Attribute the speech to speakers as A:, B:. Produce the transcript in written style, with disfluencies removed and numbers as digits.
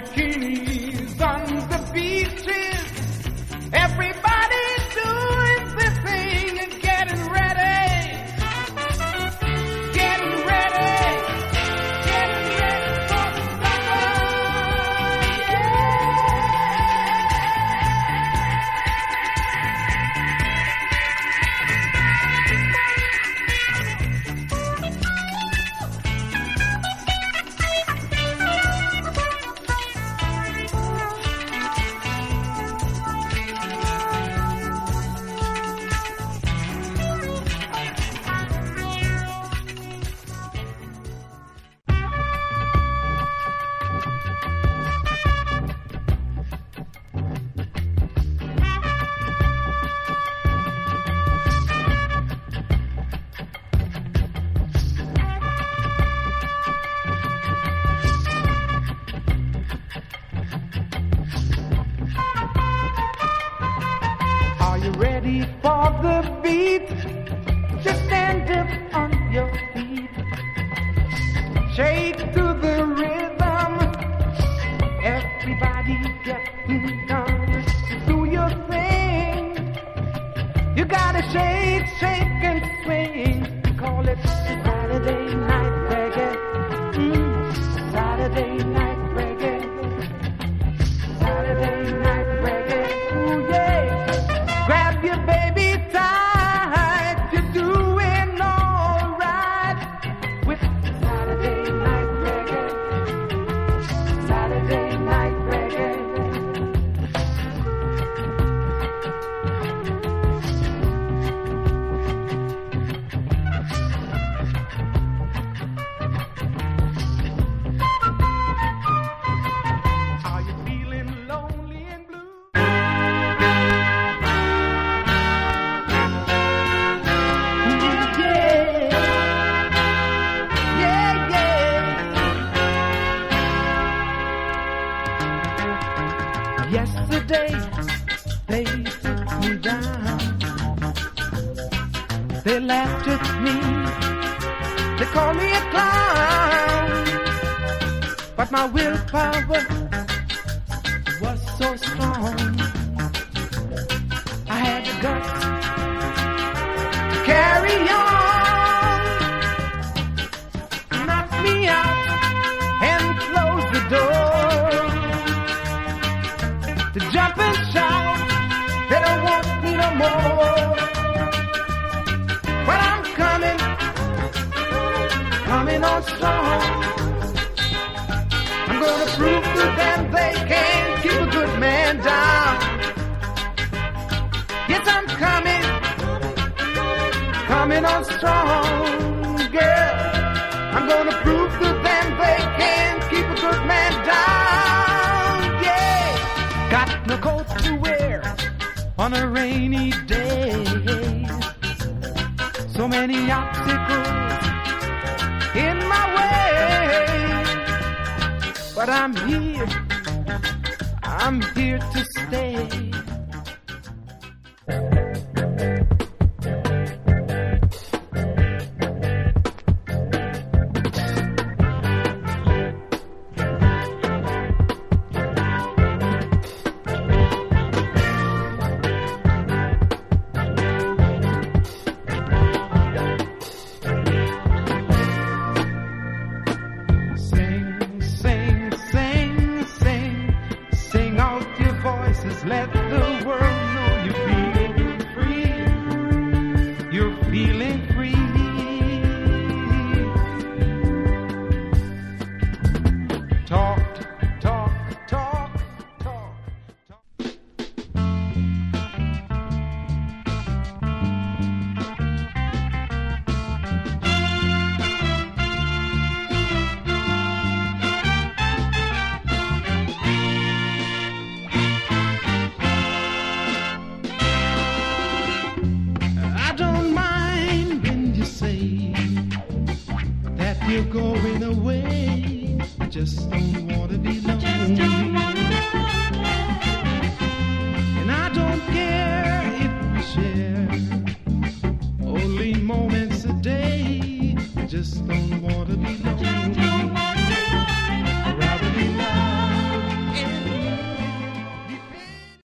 A: bikinis on the beaches. Everybody's doing the thing and getting ready. Getting ready. Getting ready for the summer. Are you ready for the beat? Just stand up on your feet. Shake to the rhythm. Everybody getting down. Do your thing. You gotta shake, shake and swing. Call it Saturday night reggae. Saturday night reggae. Saturday night reggae. Ooh yeah. Grab your baby tight. You're doing all right with Saturday night reggae. Saturday night reggae. Are you feeling lonely and blue? Yeah, yeah. Yesterday they took me down. They laughed at me. They called me a clown. But my willpower was so strong. I had the guts to carry on. Knock me out and close the door. To jump and shout, they don't want me no more. But I'm coming on strong. I'm gonna prove to them they can't keep a good man down. Yes, I'm coming on strong, girl. I'm gonna prove to them they can't keep a good man down. Yeah, got no coat to wear on a rainy day. So many obstacles in my way. But I'm here to stay. Let the world know you're feeling free. You're feeling free. Talk, talk, talk, talk, talk. You're going away. I just don't want to be lonely. And I don't care if we share only moments a day. I just don't want